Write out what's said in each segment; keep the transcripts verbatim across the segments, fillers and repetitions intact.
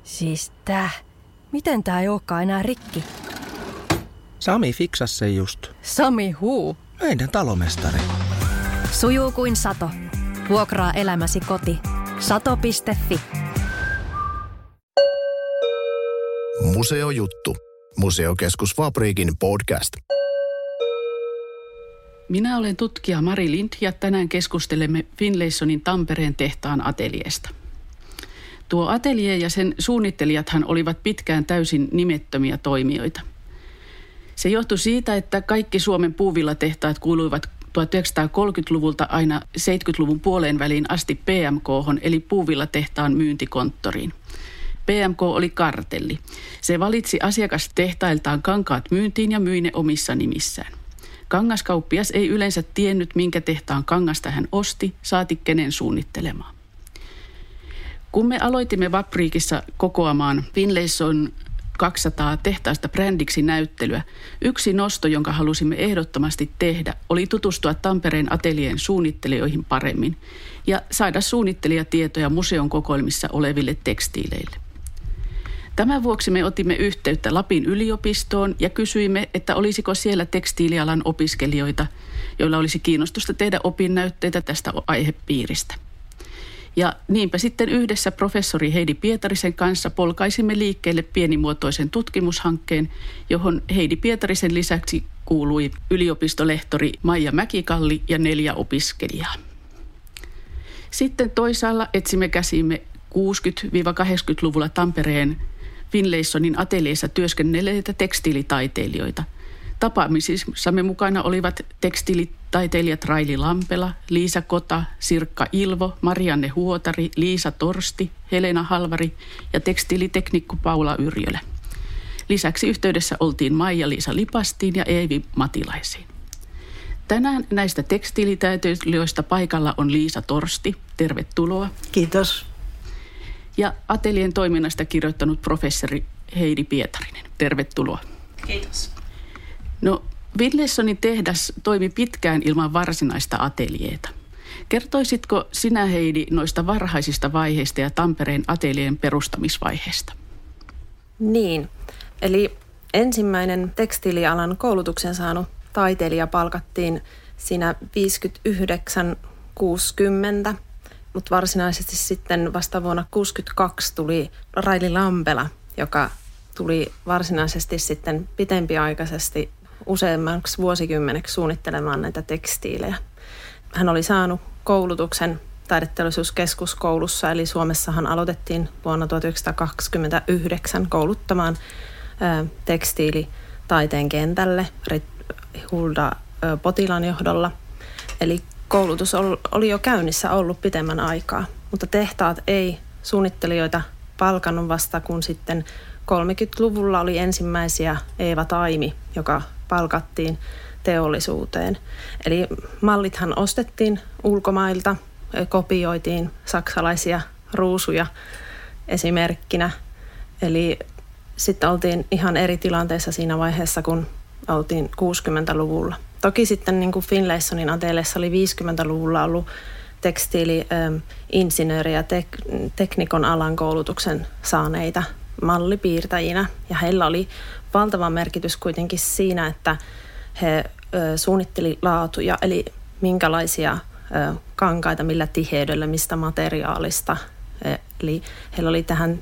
Siis tää. Miten tää ei olekaan enää rikki? Sami fiksas se just. Sami huu. Meidän talomestari. Sujuu kuin sato. Vuokraa elämäsi koti. sato piste fi. Museojuttu. Museokeskus Fabriikin podcast. Minä olen tutkija Mari Lind ja tänään keskustelemme Finlaysonin Tampereen tehtaan ateljeesta. Tuo atelje ja sen suunnittelijathan olivat pitkään täysin nimettömiä toimijoita. Se johtui siitä, että kaikki Suomen puuvillatehtaat kuuluivat tuhatyhdeksänsataakolmekymmentäluvulta aina seitsemänkymmentäluvun puoleen väliin asti P M K:hon eli puuvillatehtaan myyntikonttoriin. P M K oli kartelli. Se valitsi asiakastehtailtaan kankaat myyntiin ja myi ne omissa nimissään. Kangaskauppias ei yleensä tiennyt, minkä tehtaan kangasta hän osti, saati kenen suunnittelemaan. Kun me aloitimme Fabriikissa kokoamaan Finlayson kaksisataa tehtaista brändiksi näyttelyä, yksi nosto, jonka halusimme ehdottomasti tehdä, oli tutustua Tampereen ateljeen suunnittelijoihin paremmin ja saada suunnittelijatietoja museon kokoelmissa oleville tekstiileille. Tämän vuoksi me otimme yhteyttä Lapin yliopistoon ja kysyimme, että olisiko siellä tekstiilialan opiskelijoita, joilla olisi kiinnostusta tehdä opinnäytteitä tästä aihepiiristä. Ja niinpä sitten yhdessä professori Heidi Pietarisen kanssa polkaisimme liikkeelle pienimuotoisen tutkimushankkeen, johon Heidi Pietarisen lisäksi kuului yliopistolehtori Maija Mäkikalli ja neljä opiskelijaa. Sitten toisaalla etsimme käsimme kuusikymmentä-kahdeksankymmentäluvulla Tampereen Finlaysonin ateljeessa työskennelleitä tekstiilitaiteilijoita. Tapaamisissamme mukana olivat tekstiilitaiteilijat Raili Lampela, Liisa Kota, Sirkka Ilvo, Marianne Huotari, Liisa Torsti, Helena Halvari ja tekstiiliteknikko Paula Yrjölä. Lisäksi yhteydessä oltiin Maija-Liisa Lipastiin ja Eevi Matilaisiin. Tänään näistä tekstiilitaiteilijoista paikalla on Liisa Torsti. Tervetuloa. Kiitos. Ja ateljeen toiminnasta kirjoittanut professori Heidi Pietarinen. Tervetuloa. Kiitos. No, Finlaysonin tehdas toimi pitkään ilman varsinaista ateljeeta. Kertoisitko sinä, Heidi, noista varhaisista vaiheista ja Tampereen ateljeen perustamisvaiheesta? Niin, eli ensimmäinen tekstiilialan koulutuksen saanut taiteilija palkattiin siinä viisikymmentäyhdeksän kuusikymmentä, mutta varsinaisesti sitten vasta vuonna kuusikymmentäkaksi tuli Raili Lampela, joka tuli varsinaisesti sitten pitempiaikaisesti useammaksi vuosikymmeneksi suunnittelemaan näitä tekstiilejä. Hän oli saanut koulutuksen taideteollisuuskeskuskoulussa, eli Suomessahan aloitettiin vuonna tuhatyhdeksänsataakaksikymmentäyhdeksän kouluttamaan ä, tekstiilitaiteen kentälle Hulda ä, Potilan johdolla. Eli koulutus oli jo käynnissä ollut pitemmän aikaa, mutta tehtaat ei suunnittelijoita palkannut vasta, kun sitten kolmekymmentäluvulla oli ensimmäisiä Eeva Taimi, joka palkattiin teollisuuteen. Eli mallithan ostettiin ulkomailta, kopioitiin saksalaisia ruusuja esimerkkinä. Eli sitten oltiin ihan eri tilanteessa siinä vaiheessa, kun oltiin kuusikymmentäluvulla. Toki sitten niin kuin Finlaysonin ateljeessa oli viisikymmentäluvulla ollut tekstiili-insinööri- ja tek- teknikon alan koulutuksen saaneita mallipiirtäjinä. Ja heillä oli valtava merkitys kuitenkin siinä, että he ö, suunnitteli laatuja, eli minkälaisia ö, kankaita, millä tiheydellä, mistä materiaalista. Eli heillä oli tähän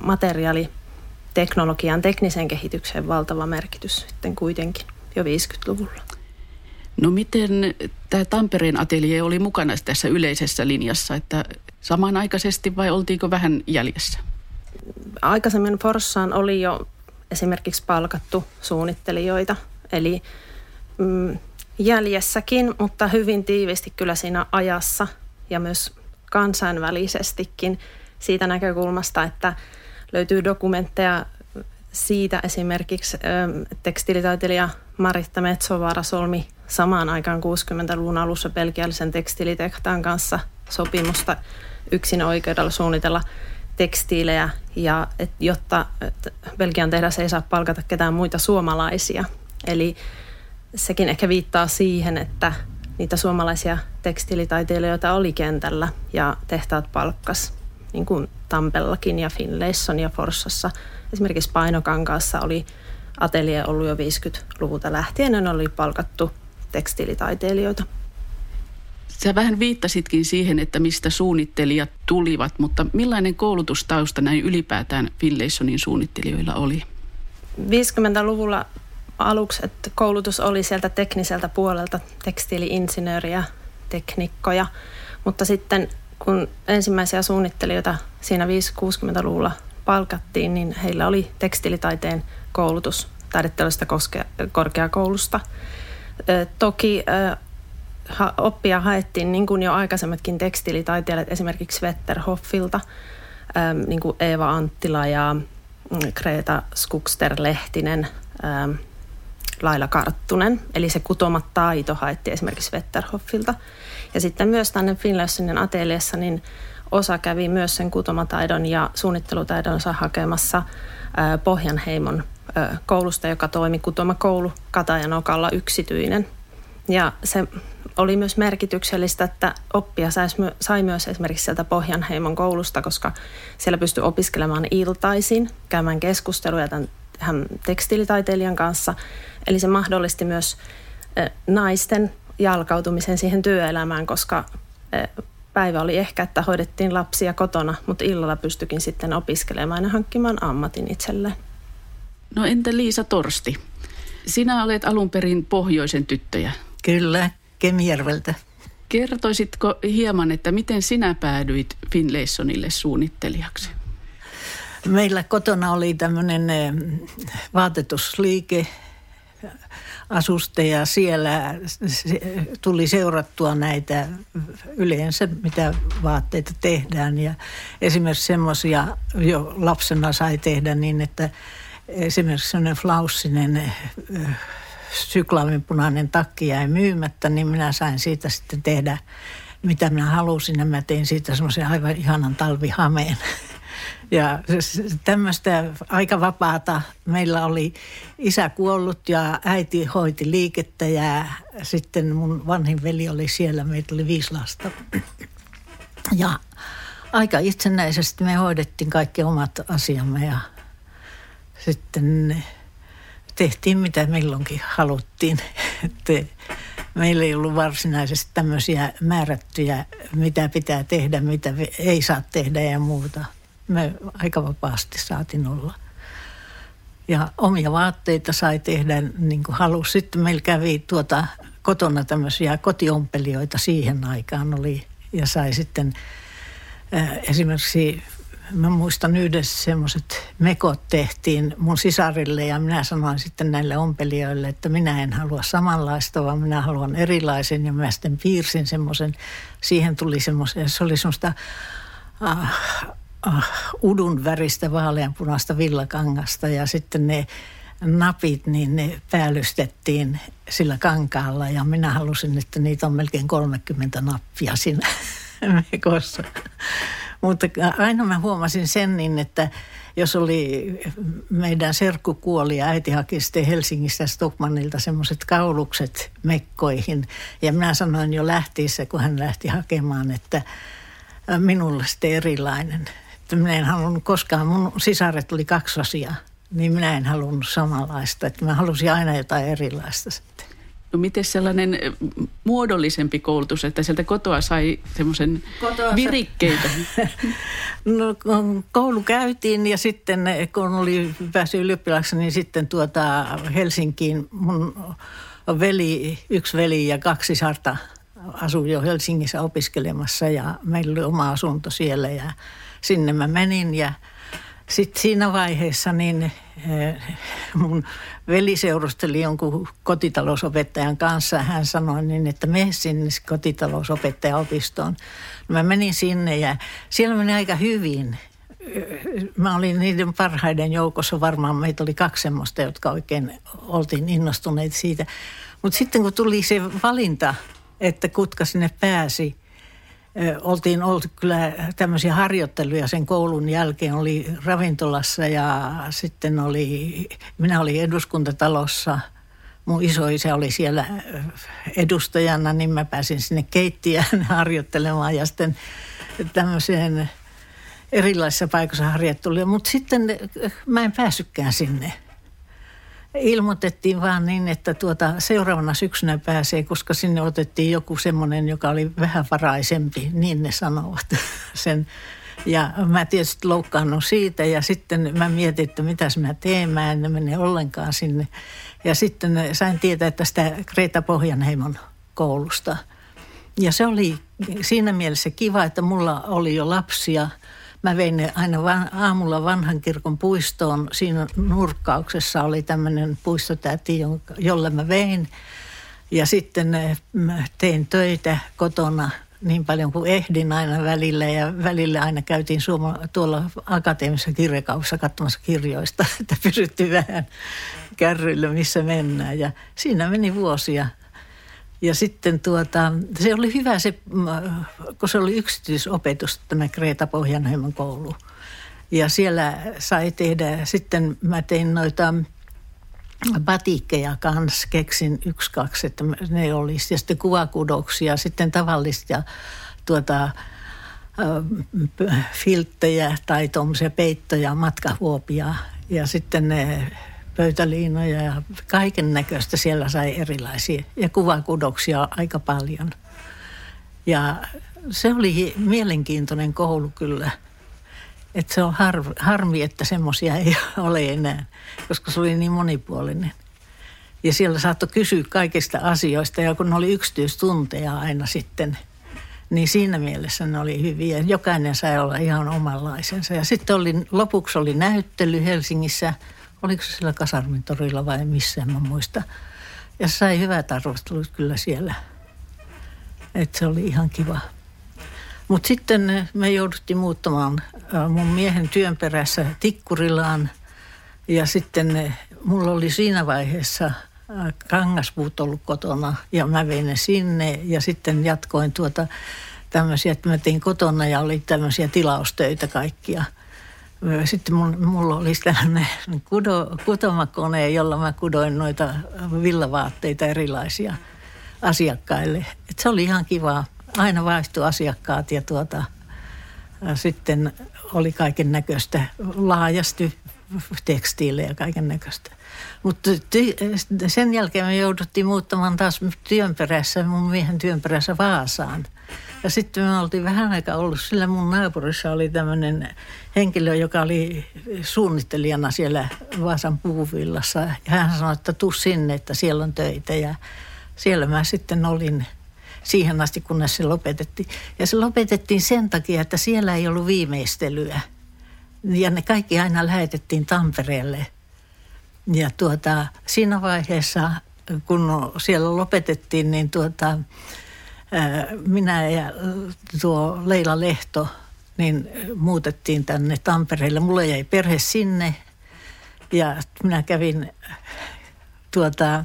materiaaliteknologian tekniseen kehitykseen valtava merkitys sitten kuitenkin jo viisikymmentäluvulla. No miten tämä Tampereen ateljee oli mukana tässä yleisessä linjassa, että samanaikaisesti vai oltiinko vähän jäljessä? Aikaisemmin Forssaan oli jo esimerkiksi palkattu suunnittelijoita, eli mm, jäljessäkin, mutta hyvin tiivisti kyllä siinä ajassa ja myös kansainvälisestikin siitä näkökulmasta, että löytyy dokumentteja siitä esimerkiksi tekstiilitaiteilija Maritta Metsovaara solmi samaan aikaan kuusikymmentäluvun alussa belgialaisen tekstiilitehtaan kanssa sopimusta yksin oikeudella suunnitella tekstiilejä, ja et, jotta et Belgian tehdas ei saa palkata ketään muita suomalaisia. Eli sekin ehkä viittaa siihen, että niitä suomalaisia tekstiilitaiteilijoita oli kentällä ja tehtaat palkkas. niin kuin Tampellakin ja Finlayson ja Forssassa. Esimerkiksi Painokankaassa oli atelier ollut jo viisikymmentäluvulta lähtien, ne oli palkattu tekstiilitaiteilijoita. Sä vähän viittasitkin siihen, että mistä suunnittelijat tulivat, mutta millainen koulutustausta näin ylipäätään Finlaysonin suunnittelijoilla oli? viisikymmentäluvulla aluksi, että koulutus oli sieltä tekniseltä puolelta, tekstiili-insinööriä, teknikkoja, mutta sitten kun ensimmäisiä suunnittelijoita siinä viisikymmentä-kuusikymmentäluvulla palkattiin, niin heillä oli tekstiilitaiteen koulutus taideteollisesta korkeakoulusta. Toki oppia haettiin niin kuin jo aikaisemmatkin tekstiilitaiteilijat, esimerkiksi Wetterhoffilta, niin kuin Eeva Anttila ja Greta Skugster-Lehtinen, Laila Karttunen. Eli se kutomataito haettiin esimerkiksi Wetterhoffilta. Ja sitten myös tänne Finlaysonin ateliessa niin osa kävi myös sen kutomataidon ja suunnittelutaidonsa hakemassa Pohjanheimon koulusta, joka toimi kutomakoulu Katajanokalla yksityinen. Ja se oli myös merkityksellistä, että oppia sai myös esimerkiksi sieltä Pohjanheimon koulusta, koska siellä pystyi opiskelemaan iltaisin, käymään keskusteluja tämän tekstiilitaiteilijan kanssa. Eli se mahdollisti myös naisten jalkautumisen siihen työelämään, koska päivä oli ehkä, että hoidettiin lapsia kotona, mutta illalla pystyikin sitten opiskelemaan ja hankkimaan ammatin itselleen. No entä Liisa Torsti? Sinä olet alun perin pohjoisen tyttöjä. Kyllä, Kemijärveltä. Kertoisitko hieman, että miten sinä päädyit Finlaysonille suunnittelijaksi? Meillä kotona oli tämmöinen vaatetusliike, asuste ja siellä tuli seurattua näitä yleensä, mitä vaatteita tehdään. Ja esimerkiksi semmoisia jo lapsena sai tehdä niin, että esimerkiksi semmoinen flaussinen syklaavinpunainen takki jäi myymättä, niin minä sain siitä sitten tehdä, mitä minä halusin. Ja mä tein siitä semmoisen aivan ihanan talvihameen. Ja tämmöistä aika vapaata. Meillä oli isä kuollut ja äiti hoiti liikettä ja sitten mun vanhin veli oli siellä. Meitä oli viisi lasta. Ja aika itsenäisesti me hoidettiin kaikki omat asiamme ja sitten tehtiin mitä milloinkin haluttiin. Että meillä ei ollut varsinaisesti tämmöisiä määrättyjä, mitä pitää tehdä, mitä ei saa tehdä ja muuta. Me aika vapaasti saatiin olla. Ja omia vaatteita sai tehdä niin kuin halusi. Sitten meillä kävi tuota kotona tämmöisiä kotiompelijoita siihen aikaan oli. Ja sai sitten äh, esimerkiksi, mä muistan yhdessä semmoiset mekot tehtiin mun sisarille. Ja minä sanoin sitten näille ompelijoille, että minä en halua samanlaista, vaan minä haluan erilaisen. Ja mä sitten piirsin semmoisen, siihen tuli semmoisen, se oli semmoista Äh, udun väristä vaaleanpunaista villakangasta ja sitten ne napit, niin ne päällystettiin sillä kankaalla ja minä halusin, että niitä on melkein kolmekymmentä nappia siinä mekossa. Mutta aina mä huomasin sen niin, että jos oli meidän serkku kuoli ja äiti haki sitten Helsingistä Stockmannilta semmoiset kaulukset mekkoihin ja minä sanoin jo lähtiessä, kun hän lähti hakemaan, että minulle sitten erilainen. Että minä en halunnut koskaan, mun sisaret oli kaksosia, niin minä en halunnut samanlaista. Että mä halusin aina jotain erilaista sitten. No miten sellainen muodollisempi koulutus, että sieltä kotoa sai semmoisen virikkeitä? No koulu käytiin ja sitten kun oli päässyt ylioppilaaksi, niin sitten tuota Helsinkiin mun veli, yksi veli ja kaksi sisarta asui jo Helsingissä opiskelemassa ja meillä oli oma asunto siellä ja sinne mä menin ja sitten siinä vaiheessa niin mun veli seurusteli jonkun kotitalousopettajan kanssa. Hän sanoi niin, että mene sinne kotitalousopettajaopistoon. Mä menin sinne ja siellä meni aika hyvin. Mä olin niiden parhaiden joukossa, varmaan meitä oli kaksi semmoista, jotka oikein oltiin innostuneet siitä. Mutta sitten kun tuli se valinta, että kutka sinne pääsi, oltiin oltu kyllä tämmöisiä harjoitteluja sen koulun jälkeen. Oli ravintolassa ja sitten oli, minä olin eduskuntatalossa. Mun isoisä oli siellä edustajana, niin mä pääsin sinne keittiöön harjoittelemaan ja sitten tämmöiseen erilaisissa paikoissa harjoitteluja, mutta sitten mä en päässytkään sinne. Ilmoitettiin vaan niin, että tuota, seuraavana syksynä pääsee, koska sinne otettiin joku semmoinen, joka oli vähän varaisempi, niin ne sanovat sen. Ja mä tietysti loukkaannut siitä ja sitten mä mietin, että mitäs mä teen, mä en mene ollenkaan sinne. Ja sitten sain tietää tästä Greta Pohjanheimon koulusta. Ja se oli siinä mielessä kiva, että mulla oli jo lapsia. Mä vein ne aina van, aamulla vanhan kirkon puistoon. Siinä nurkkauksessa oli tämmöinen puistotäti, jolle mä vein. Ja sitten mä tein töitä kotona niin paljon kuin ehdin aina välillä. Ja välillä aina käytiin suoma, tuolla akateemisessa kirjakaupassa katsomassa kirjoista, että pysyttiin vähän kärryillä, missä mennään. Ja siinä meni vuosia. Ja sitten tuota, se oli hyvä se, kun se oli yksityisopetus, tämä Greta Pohjanheimon koulu. Ja siellä sai tehdä, sitten mä tein noita batikkeja kanssa, keksin yksi, kaksi, että ne olisi. Ja sitten kuvakudoksia, sitten tavallisia tuota, filttejä tai tuommoisia peittoja, matkahuopia ja sitten ne pöytäliinoja ja kaiken näköistä siellä sai erilaisia ja kuvakudoksia aika paljon. Ja se oli mielenkiintoinen koulu kyllä. Että se on har, harmi, että semmoisia ei ole enää, koska se oli niin monipuolinen. Ja siellä saattoi kysyä kaikista asioista ja kun ne oli yksityistunteja aina sitten, niin siinä mielessä ne oli hyviä. Jokainen sai olla ihan omanlaisensa. Ja sitten oli, lopuksi oli näyttely Helsingissä. Oliko se siellä Kasarmintorilla vai missä, en mä muista. Ja sai hyvät arvostelut kyllä siellä. Että se oli ihan kiva. Mutta sitten me jouduttiin muuttamaan mun miehen työn perässä Tikkurilaan. Ja sitten mulla oli siinä vaiheessa kangaspuut ollut kotona ja mä vein ne sinne. Ja sitten jatkoin tuota tämmöisiä, että mä tein kotona ja oli tämmöisiä tilaustöitä kaikkia. Sitten mulla oli tällainen kudo, kutomakone, jolla mä kudoin noita villavaatteita erilaisia asiakkaille. Et se oli ihan kiva. Aina vaihtui asiakkaat ja tuota, sitten oli kaiken näköistä laajasti tekstiilejä ja kaiken näköistä. Mutta sen jälkeen me jouduttiin muuttamaan taas työn perässä, mun miehen työn perässä Vaasaan. Ja sitten me oltiin vähän aikaa ollut, sillä mun naapurissa oli tämmöinen henkilö, joka oli suunnittelijana siellä Vaasan puuvillassa. Ja hän sanoi, että tuu sinne, että siellä on töitä. Ja siellä mä sitten olin siihen asti, kunnes se lopetettiin. Ja se lopetettiin sen takia, että siellä ei ollut viimeistelyä. Ja ne kaikki aina lähetettiin Tampereelle. Ja tuota, siinä vaiheessa, kun siellä lopetettiin, niin tuota, minä ja tuo Leila Lehto niin muutettiin tänne Tampereelle. Mulla jäi perhe sinne ja minä kävin tuota,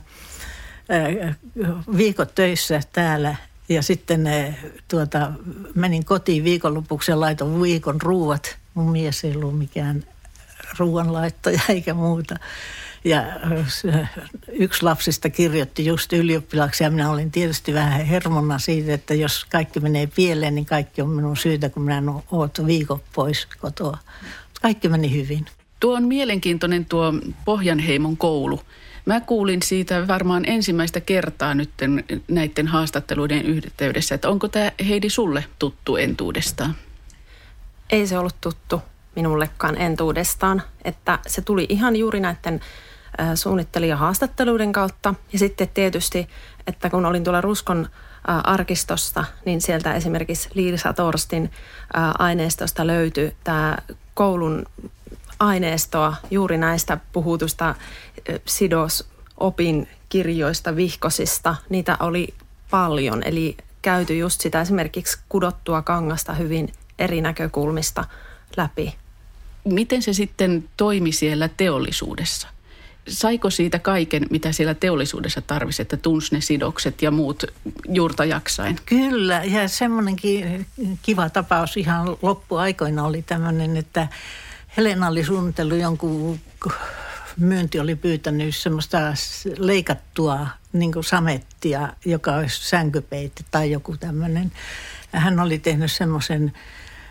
viikot töissä täällä ja sitten tuota, menin kotiin viikonlopuksi ja laitoin viikon ruuat. Mun mies ei ollut mikään ruoanlaittaja eikä muuta. Ja yksi lapsista kirjoitti just ylioppilaaksi ja minä olin tietysti vähän hermona siitä, että jos kaikki menee pieleen, niin kaikki on minun syytä, kun minä oon viikon pois kotoa. Kaikki meni hyvin. Tuo on mielenkiintoinen tuo Pohjanheimon koulu. Mä kuulin siitä varmaan ensimmäistä kertaa nyt näiden haastatteluiden yhteydessä, että onko tämä Heidi sulle tuttu entuudestaan? Ei se ollut tuttu minullekaan entuudestaan, että se tuli ihan juuri näiden suunnittelija-haastatteluiden kautta. Ja sitten tietysti, että kun olin tuolla Ruskon arkistosta, niin sieltä esimerkiksi Liisa Torstin aineistosta löytyi tämä koulun aineistoa juuri näistä puhutusta sidosopin kirjoista, vihkosista. Niitä oli paljon, eli käyty just sitä esimerkiksi kudottua kangasta hyvin eri näkökulmista läpi. Miten se sitten toimi siellä teollisuudessa? Saiko siitä kaiken, mitä siellä teollisuudessa tarvisi, että tunsi ne sidokset ja muut juurta jaksain? Kyllä, ja semmoinenkin kiva tapaus ihan loppuaikoina oli tämmöinen, että Helena oli suunnitellut jonkun, myynti oli pyytänyt semmoista leikattua niin kuin samettia, joka olisi sänkypeite tai joku tämmöinen. Ja hän oli tehnyt semmoisen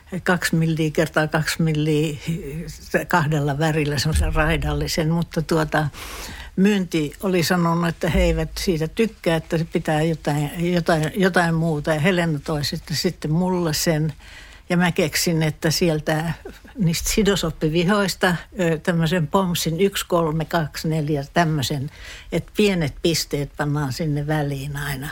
kaksi milliä kertaa kaksi milliä kahdella värillä, semmoisen raidallisen, mutta tuota, myynti oli sanonut, että he eivät siitä tykkää, että se pitää jotain, jotain, jotain muuta. Ja Helena toi sitten, sitten mulle sen. Ja mä keksin, että sieltä niistä sidosoppivihoista tämmöisen pomsin yksi, kolme, kaksi, neljä, tämmöisen, että pienet pisteet pannaan sinne väliin aina.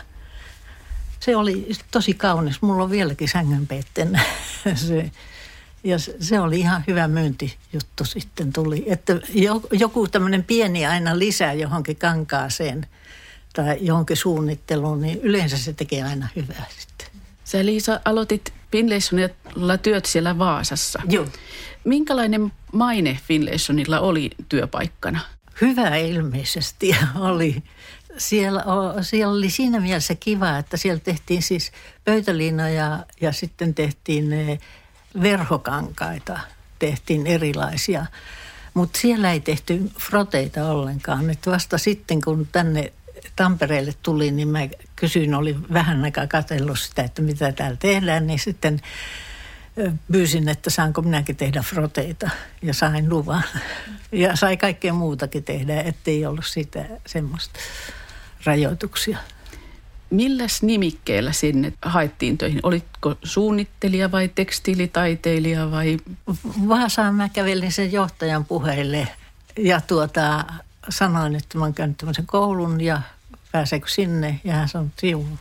Se oli tosi kaunis. Mulla on vieläkin sängynpeitteen se. Ja se oli ihan hyvä myyntijuttu sitten tuli. Että joku tämmöinen pieni aina lisää johonkin kankaaseen tai johonkin suunnitteluun, niin yleensä se tekee aina hyvää sitten. Sä, Liisa, aloitit Finlaysonilla työt siellä Vaasassa. Joo. Minkälainen maine Finlaysonilla oli työpaikkana? Hyvä ilmeisesti oli. Siellä, siellä oli siinä mielessä kiva, että siellä tehtiin siis pöytäliinoja ja sitten tehtiin verhokankaita, tehtiin erilaisia. Mutta siellä ei tehty froteita ollenkaan. Et vasta sitten, kun tänne Tampereelle tuli, niin mä kysyin, oli vähän aikaa katsellut sitä, että mitä täällä tehdään, niin sitten pyysin, että saanko minäkin tehdä froteita ja sain luvan. Ja sai kaikkea muutakin tehdä, ettei ollut sitä semmoista rajoituksia. Milläs nimikkeellä sinne haettiin töihin? Olitko suunnittelija vai tekstiilitaiteilija vai? Vaasaan mä kävelin sen johtajan puheille ja tuota, sanoin, että mä oon käynyt tämmöisen koulun ja pääseekö sinne. Ja hän sanoi, että juu.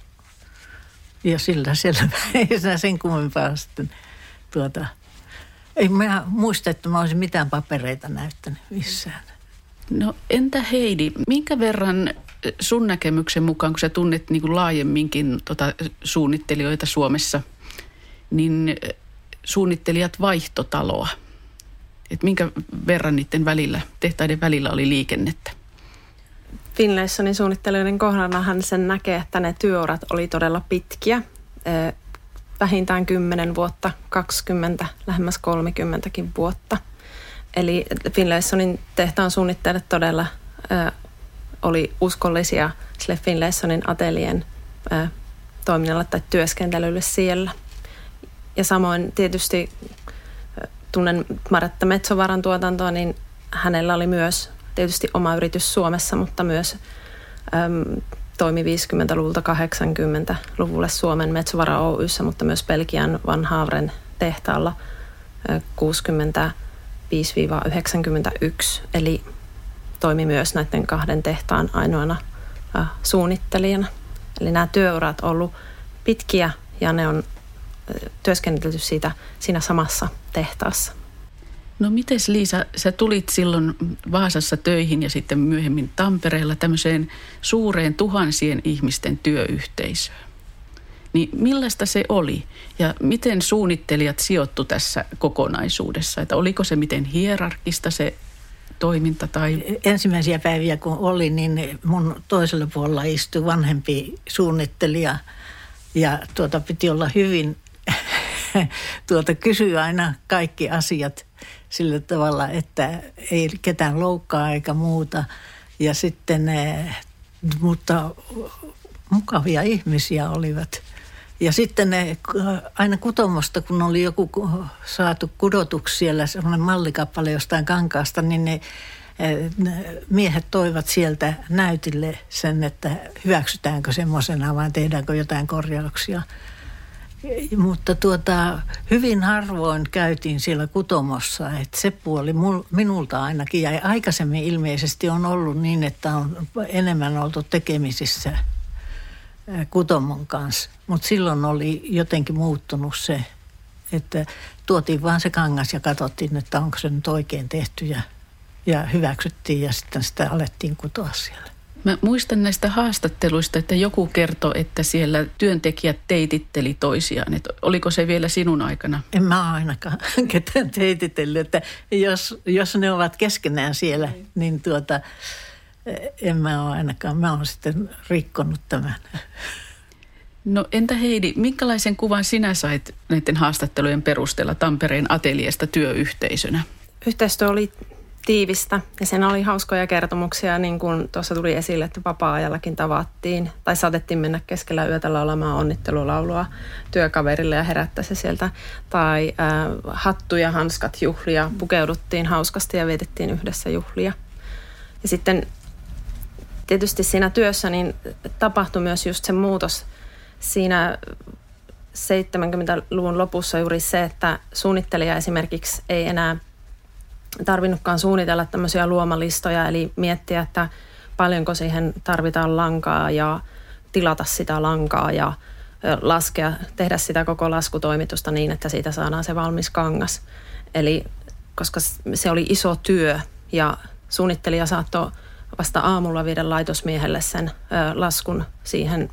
Ja sillä selvä. Ei siinä sen kummempaa sitten tuota. Ei mä muista, että mä olisin mitään papereita näyttänyt missään. No entä Heidi, minkä verran sun näkemyksen mukaan, kun sä tunnet niin kuin laajemminkin tota, suunnittelijoita Suomessa, niin suunnittelijat vaihtotaloa? Et minkä verran niiden välillä, tehtaiden välillä oli liikennettä? Finlaysonin suunnittelijoiden kohdallahan sen näkee, että ne työurat oli todella pitkiä. Vähintään kymmenen vuotta, kaksikymmentä, lähemmäs kolmekymmentäkin vuotta. Eli Finlaysonin tehtaan suunnittelijat todella ö, oli uskollisia sille Finlaysonin atelien ö, toiminnalle tai työskentelylle siellä. Ja samoin tietysti ö, tunnen Maretta Metsovaran tuotantoa, niin hänellä oli myös tietysti oma yritys Suomessa, mutta myös ö, toimi viisikymmentäluvulta kahdeksankymmentäluvulle Suomen Metsovara Oy:ssä, mutta myös Belgian Van Havren tehtaalla ö, kuusikymmentäviisi yhdeksänkymmentäyksi, eli toimi myös näiden kahden tehtaan ainoana äh, suunnittelijana. Eli nämä työurat on ollut pitkiä ja ne on äh, työskennelty siitä, siinä samassa tehtaassa. No mites Liisa, sä tulit silloin Vaasassa töihin ja sitten myöhemmin Tampereella tämmöiseen suureen tuhansien ihmisten työyhteisöön. Niin millaista se oli ja miten suunnittelijat sijoittu tässä kokonaisuudessa? Että oliko se miten hierarkista se toiminta? Tai? Ensimmäisiä päiviä kun oli, niin mun toisella puolella istui vanhempi suunnittelija ja tuota piti olla hyvin, tuota kysyä aina kaikki asiat sillä tavalla, että ei ketään loukkaa eikä muuta. Ja sitten, mutta mukavia ihmisiä olivat. Ja sitten ne, aina kutomosta, kun oli joku saatu kudotuksi siellä, semmoinen mallikappale jostain kankaasta, niin ne, ne miehet toivat sieltä näytille sen, että hyväksytäänkö semmoisena vai tehdäänkö jotain korjauksia. Mutta tuota, hyvin harvoin käytiin siellä kutomossa, että se puoli minulta ainakin. Ja aikaisemmin ilmeisesti on ollut niin, että on enemmän oltu tekemisissä kutomon kanssa. Mutta silloin oli jotenkin muuttunut se, että tuotiin vaan se kangas ja katsottiin, että onko se nyt oikein tehty ja, ja hyväksyttiin ja sitten sitä alettiin kutoa siellä. Mä muistan näistä haastatteluista, että joku kertoi, että siellä työntekijät teititteli toisiaan. Et oliko se vielä sinun aikana? En mä ainakaan ketään teititellyt, että jos, jos ne ovat keskenään siellä, niin tuota, en mä ole ainakaan. Mä oon sitten rikkonut tämän. No entä Heidi, minkälaisen kuvan sinä sait näiden haastattelujen perusteella Tampereen ateljeesta työyhteisönä? Yhteistyö oli tiivistä ja siinä oli hauskoja kertomuksia, niin kuin tuossa tuli esille, että vapaa-ajallakin tavattiin tai saatettiin mennä keskellä yötä laulamaan onnittelulaulua työkaverille ja herättää se sieltä. Tai äh, hattu ja hanskat juhlia, pukeuduttiin hauskasti ja vietettiin yhdessä juhlia. Ja sitten tietysti siinä työssä niin tapahtui myös just se muutos siinä seitsemänkymmentäluvun lopussa juuri se, että suunnittelija esimerkiksi ei enää tarvinnutkaan suunnitella tämmöisiä luomalistoja, eli miettiä, että paljonko siihen tarvitaan lankaa ja tilata sitä lankaa ja laskea, tehdä sitä koko laskutoimitusta niin, että siitä saadaan se valmis kangas. Eli koska se oli iso työ ja suunnittelija saattoi vasta aamulla viedä laitosmiehelle sen laskun siihen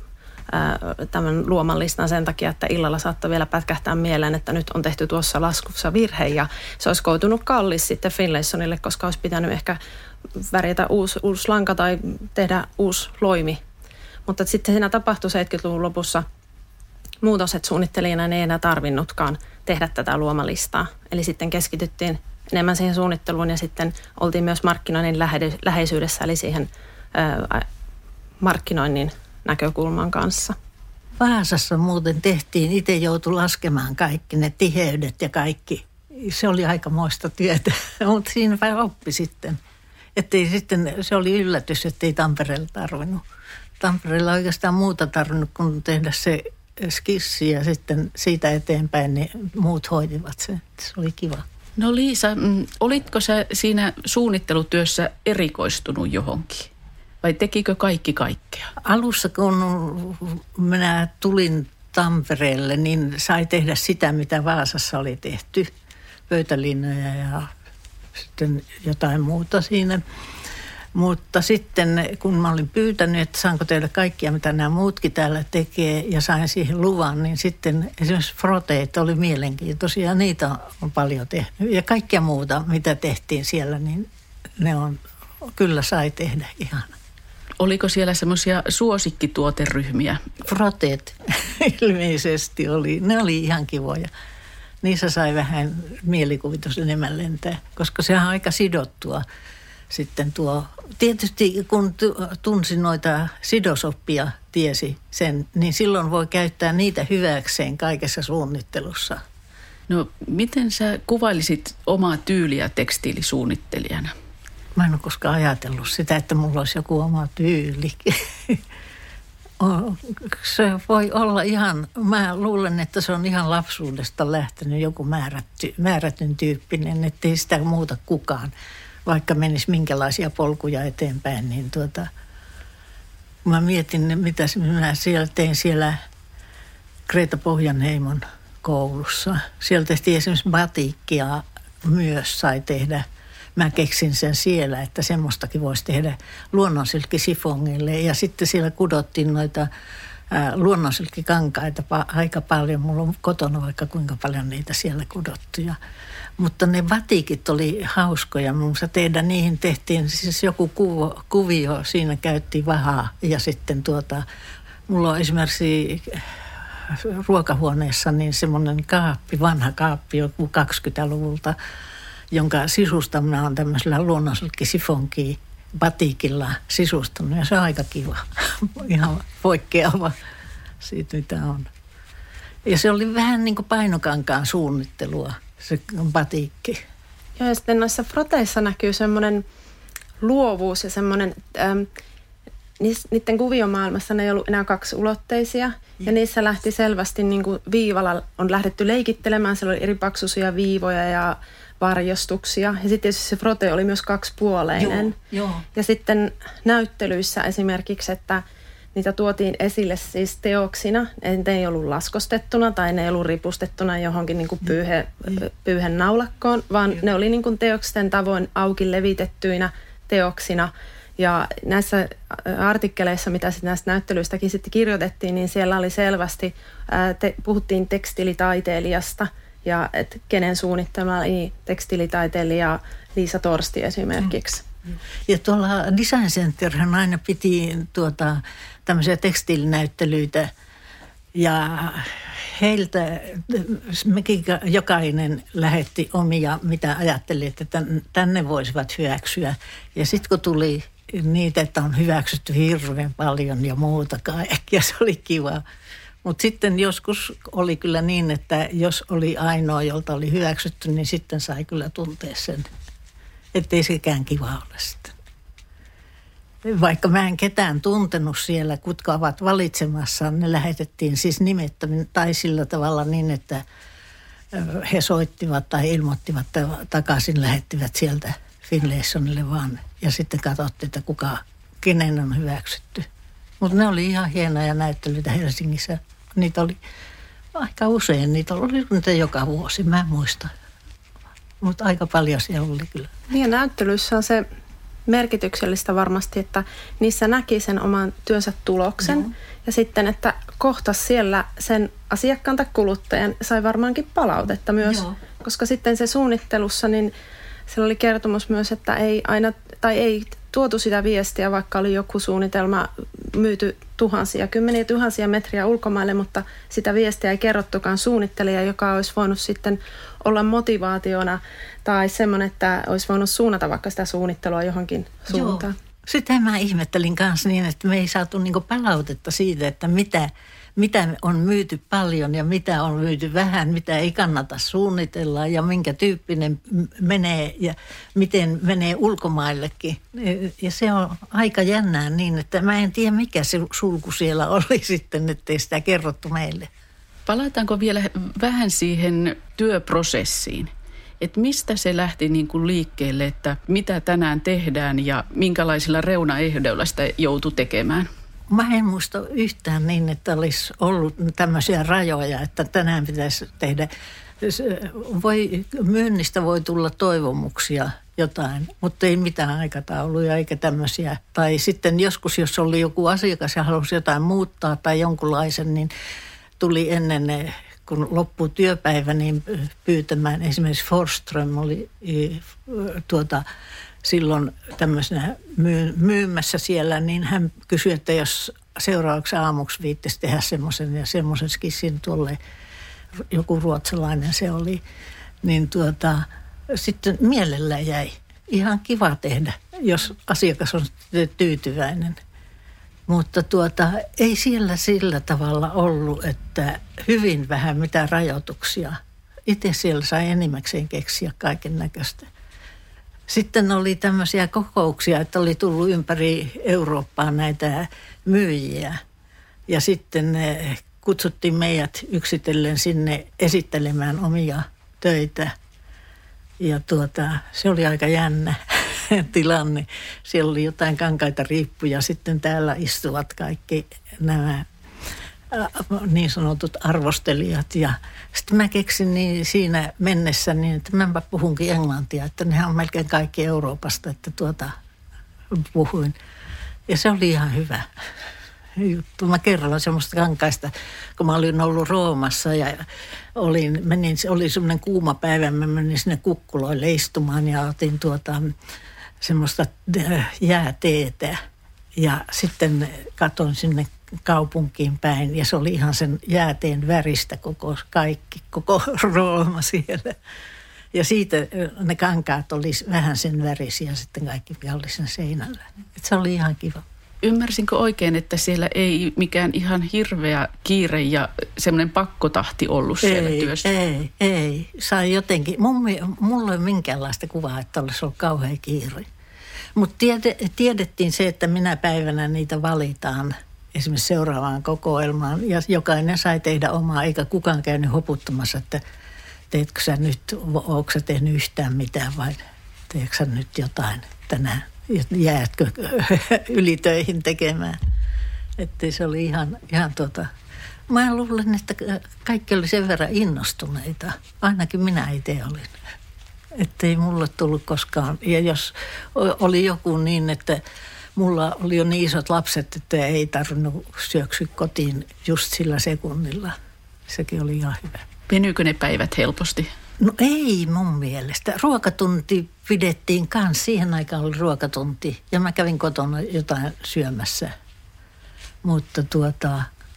tämän luomanlistan sen takia, että illalla saattoi vielä pätkähtää mieleen, että nyt on tehty tuossa laskussa virhe ja se olisi koitunut kallis sitten Finlaysonille, koska olisi pitänyt ehkä värjätä uusi, uusi lanka tai tehdä uusi loimi. Mutta sitten siinä tapahtui seitsemänkymmentäluvun lopussa muutos, että suunnittelijana ei enää tarvinnutkaan tehdä tätä luomalistaa. Eli sitten keskityttiin enemmän siihen suunnitteluun ja sitten oltiin myös markkinoinnin läheisyydessä, eli siihen ää, markkinoinnin näkökulman kanssa. Vaasassa muuten tehtiin, itse joutui laskemaan kaikki ne tiheydet ja kaikki. Se oli aikamoista työtä, mutta siinä vähän oppi sitten. Ettei sitten, se oli yllätys, ettei Tampereella tarvinnut. Tampereella oikeastaan muuta tarvinnut kuin tehdä se skissi ja sitten siitä eteenpäin niin muut hoitivat sen. Se oli kiva. No Liisa, olitko sä siinä suunnittelutyössä erikoistunut johonkin? Vai tekikö kaikki kaikkea? Alussa kun minä tulin Tampereelle, niin sai tehdä sitä, mitä Vaasassa oli tehty. Pöytälinjoja ja sitten jotain muuta siinä. Mutta sitten kun mä olin pyytänyt, että saanko tehdä kaikkia, mitä nämä muutkin täällä tekee, ja sain siihen luvan, niin sitten esimerkiksi froteet oli mielenkiintoisia. Niitä on paljon tehnyt. Ja kaikkia muuta, mitä tehtiin siellä, niin ne on, kyllä sai tehdä ihan. Oliko siellä semmoisia suosikkituoteryhmiä? Froteet ilmeisesti oli. Ne oli ihan kivoja. Niissä sai vähän mielikuvitus enemmän lentää, koska se on aika sidottua. Sitten tuo, tietysti kun tunsin noita sidosoppia, tiesi sen, niin silloin voi käyttää niitä hyväkseen kaikessa suunnittelussa. No, miten sä kuvailisit omaa tyyliä tekstiilisuunnittelijana? Mä en ole koskaan ajatellut sitä, että mulla olisi joku oma tyyli. Se voi olla ihan, mä luulen, että se on ihan lapsuudesta lähtenyt joku määrätty, määrätyn tyyppinen, ettei sitä muuta kukaan. Vaikka menisi minkälaisia polkuja eteenpäin, niin tuota, mä mietin, mitä mä siellä tein siellä Greta Pohjanheimon koulussa. Siellä tehtiin esimerkiksi batikkia myös sai tehdä. Mä keksin sen siellä, että semmoistakin voisi tehdä luonnonsilkkisifongille. Ja sitten siellä kudottiin noita ää, luonnonsilkkikankaita pa- aika paljon. Mulla on kotona vaikka kuinka paljon niitä siellä kudottuja. Mutta ne batikit oli hauskoja. Mun tehdä niihin tehtiin siis joku kuvo, kuvio. Siinä käytti vahaa. Ja sitten tuota, mulla on esimerkiksi ruokahuoneessa niin semmoinen kaappi, vanha kaappi joku kaksikymmentäluvulta, jonka sisusta minä olen tämmöisellä luonnonsilkkisifonkiin batikilla sisustanut. Ja se on aika kiva. Ihan poikkeava siitä, mitä on. Ja se oli vähän niin kuin painokankaan suunnittelua, se batikki. Joo, ja sitten noissa froteissa näkyy semmoinen luovuus ja semmoinen, ähm, niiden kuviomaailmassa ne ei ollut enää kaksiulotteisia. Ja niissä lähti selvästi niin kuin viivalla, on lähdetty leikittelemään, siellä oli eri paksuisia viivoja ja varjostuksia. Ja sitten tietysti se frote oli myös kaksipuoleinen. Joo, joo. Ja sitten näyttelyissä esimerkiksi, että niitä tuotiin esille siis teoksina. Ne ei ollut laskostettuna tai ne ei ollut ripustettuna johonkin niin kuin pyyhe, pyyhen naulakkoon, vaan joo. Ne oli niin kuin teoksten tavoin auki levitettyinä teoksina. Ja näissä artikkeleissa, mitä sitten näistä näyttelyistäkin sitten kirjoitettiin, niin siellä oli selvästi, ää, te, puhuttiin tekstiilitaiteilijasta ja että kenen suunnittelema oli tekstiilitaiteilija Liisa Torsti esimerkiksi. Ja tuolla Design Centerhän aina piti tuota, tämmöisiä tekstiilinäyttelyitä ja heiltä, mekin jokainen lähetti omia, mitä ajatteli, että tänne voisivat hyväksyä. Ja sitten kun tuli niitä, että on hyväksytty hirveän paljon ja muuta kaikkea, se oli kiva. Mutta sitten joskus oli kyllä niin, että jos oli ainoa, jolta oli hyväksytty, niin sitten sai kyllä tuntea sen, ettei sekään kiva ole sitten. Vaikka mä en ketään tuntenut siellä, kutka ovat valitsemassa, ne lähetettiin siis nimettömin tai sillä tavalla niin, että he soittivat tai ilmoittivat takaisin, lähettivät sieltä Finlaysonille vaan. Ja sitten katsottiin, että kuka, kenen on hyväksytty. Mutta ne oli ihan hienoja näyttelyitä Helsingissä. Niitä oli aika usein, niitä oli niitä joka vuosi, mä en muista. Mutta aika paljon siellä oli kyllä. Niin, näyttelyissä on se merkityksellistä varmasti, että niissä näki sen oman työnsä tuloksen. No. Ja sitten, että kohtas siellä sen asiakkaan tai kuluttajan, sai varmaankin palautetta myös. Joo. Koska sitten se suunnittelussa, niin siellä oli kertomus myös, että ei aina, tai ei tuotu sitä viestiä, vaikka oli joku suunnitelma myyty tuhansia, kymmeniä tuhansia metriä ulkomaille, mutta sitä viestiä ei kerrottukaan suunnittelija, joka olisi voinut sitten olla motivaationa tai semmoinen, että olisi voinut suunnata vaikka sitä suunnittelua johonkin suuntaan. Joo. Sitä mä ihmettelin kanssa niin, että me ei saatu niinku palautetta siitä, että mitä, mitä on myyty paljon ja mitä on myyty vähän, mitä ei kannata suunnitella ja minkä tyyppinen menee ja miten menee ulkomaillekin. Ja se on aika jännää niin, että mä en tiedä mikä se sulku siellä oli sitten, ettei sitä kerrottu meille. Palataanko vielä vähän siihen työprosessiin? Että mistä se lähti niin kuin liikkeelle, että mitä tänään tehdään ja minkälaisilla reunaehdoilla sitä joutui tekemään? Mä en muista yhtään niin, että olisi ollut tämmöisiä rajoja, että tänään pitäisi tehdä. Voi, myynnistä voi tulla toivomuksia jotain, mutta ei mitään aikatauluja eikä tämmöisiä. Tai sitten joskus, jos oli joku asiakas ja halusi jotain muuttaa tai jonkunlaisen, niin tuli ennen ne, kun loppui työpäivä, niin pyytämään. Esimerkiksi Forsström oli tuota, silloin tämmöisenä myy- myymässä siellä, niin hän kysyi, että jos seuraavaksi aamuksi viittesi tehdä semmoisen ja semmoisen skissin tuolle, joku ruotsalainen se oli, niin tuota, sitten mielellä jäi. Ihan kiva tehdä, jos asiakas on tyytyväinen. Mutta tuota, ei siellä sillä tavalla ollut, että hyvin vähän mitään rajoituksia. Itse siellä sai enimmäkseen keksiä kaiken näköistä. Sitten oli tämmöisiä kokouksia, että oli tullut ympäri Eurooppaa näitä myyjiä. Ja sitten kutsuttiin meidät yksitellen sinne esittelemään omia töitä. Ja tuota, se oli aika jännä tilanne. Siellä oli jotain kankaita riippuja. Sitten täällä istuvat kaikki nämä niin sanotut arvostelijat. Ja sitten mä keksin niin siinä mennessä, niin että mäpä puhunkin englantia, että nehän on melkein kaikki Euroopasta, että tuota puhuin. Ja se oli ihan hyvä juttu. Mä kerron semmoista kankaista, kun mä olin ollut Roomassa ja olin, menin, oli semmoinen kuuma päivä, mä menin sinne kukkuloille istumaan ja otin tuota semmoista jääteetä ja sitten katon sinne kaupunkiin päin ja se oli ihan sen jääteen väristä koko kaikki, koko Rooma siellä. Ja siitä ne kankaat oli vähän sen värisiä sitten kaikki viallisen seinällä. Et se oli ihan kiva. Ymmärsinkö oikein, että siellä ei mikään ihan hirveä kiire ja semmoinen pakkotahti ollut siellä ei, työssä? Ei, ei. Sai jotenkin, mulla ei ole minkäänlaista kuvaa, että olisi ollut kauhean kiire. Mutta tiede, tiedettiin se, että minä päivänä niitä valitaan esimerkiksi seuraavaan kokoelmaan. Ja jokainen sai tehdä omaa, eikä kukaan käynyt hoputtamassa, että teetkö sä nyt, ootko sä tehnyt yhtään mitään vai teetkö sä nyt jotain tänään? Jäätkö ylitöihin tekemään. Että se oli ihan, ihan tuota... Mä luulen, että kaikki oli sen verran innostuneita. Ainakin minä itse olin. Että ei mulle tullut koskaan. Ja jos oli joku niin, että mulla oli jo niin isot lapset, että ei tarvinnut syöksyä kotiin just sillä sekunnilla. Sekin oli ihan hyvä. Venyykö ne päivät helposti? No ei mun mielestä. Ruokatunti pidettiin kanssa. Siihen aikaan oli ruokatunti. Ja mä kävin kotona jotain syömässä. Mutta tuota,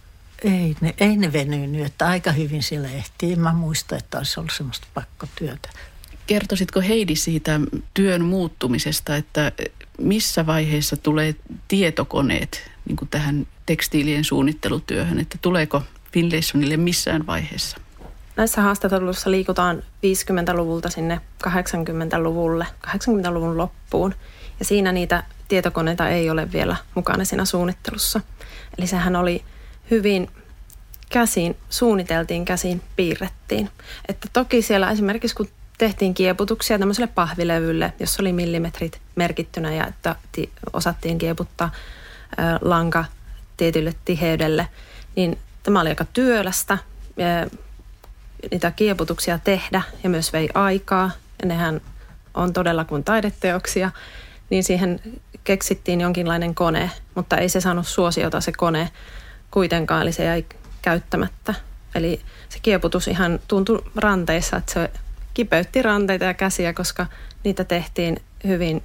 ei ne, ei ne venynyt, että aika hyvin siellä ehtii. En mä muista, että olisi ollut semmoista pakkotyötä. Kertoisitko Heidi siitä työn muuttumisesta, että missä vaiheessa tulee tietokoneet niin kuin tähän tekstiilien suunnittelutyöhön, että tuleeko Finlaysonille missään vaiheessa? Näissä haastatteluissa liikutaan viisikymmentäluvulta sinne kahdeksankymmentäluvulle, kahdeksankymmentäluvun loppuun. Ja siinä niitä tietokoneita ei ole vielä mukana siinä suunnittelussa. Eli sehän oli hyvin käsin, suunniteltiin käsin, piirrettiin. Että toki siellä esimerkiksi kun tehtiin kieputuksia tämmöiselle pahvilevylle, jossa oli millimetrit merkittynä ja että osattiin kieputtaa lanka tietylle tiheydelle, niin tämä oli aika työlästä niitä kieputuksia tehdä ja myös vei aikaa. Ja nehän on todella kuin taideteoksia, niin siihen keksittiin jonkinlainen kone, mutta ei se saanut suosiota se kone kuitenkaan, eli se jäi käyttämättä. Eli se kieputus ihan tuntui ranteissa, että se kipeytti ranteita ja käsiä, koska niitä tehtiin hyvin